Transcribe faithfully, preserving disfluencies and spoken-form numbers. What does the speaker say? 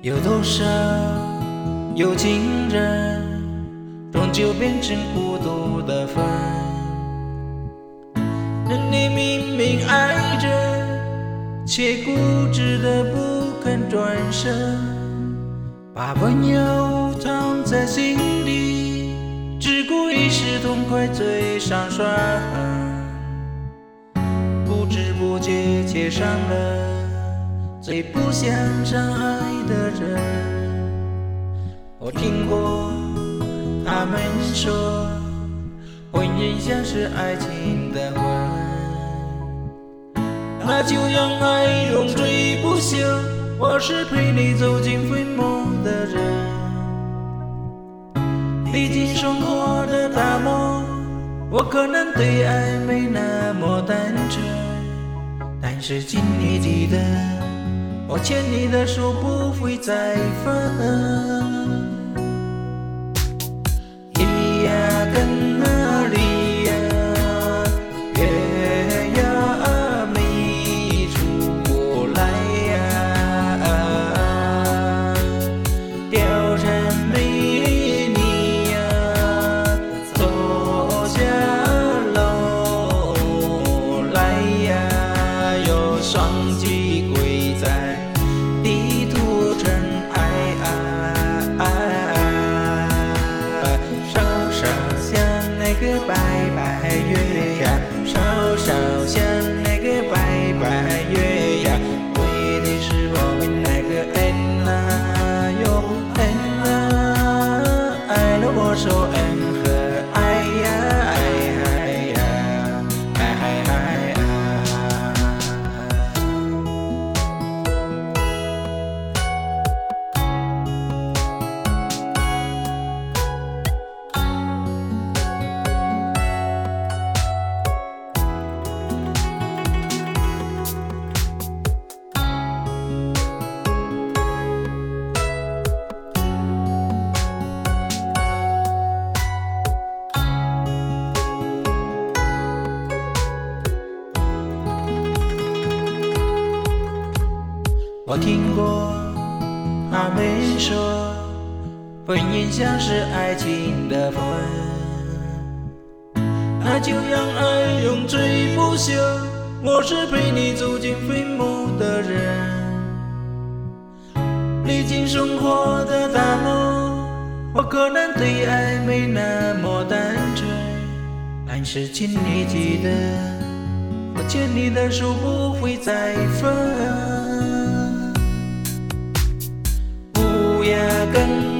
有多少有情人，终究变成孤独的份。你明明爱着，却固执的不肯转身，把温柔藏在心底，只顾一时痛快嘴上耍狠，不知不觉却伤了最不想伤害的人。我听过他们说，婚姻像是爱情的魂，那就让爱永垂不朽。我是陪你走进坟墓的人，历经生活的打磨，我可能对爱没那么单纯，但是请你记得，我牵你的手不会再分。咿呀跟啊哩呀，月呀没出来呀，貂蝉美丽呀，走下楼来呀，有双击跪在地图尘埃啊，少少像那个白白月呀，少少像那个白白月呀，为的是我们那个恩啊哟恩啊，爱了我说恩和爱呀爱呀爱爱啊。我听过他们说，婚姻像是爱情的魂，那就让爱永垂不朽。我是陪你走进坟墓的人，历经生活的打磨，我可能对爱没那么单纯，但是请你记得，我牵你的手不会再分。不要跟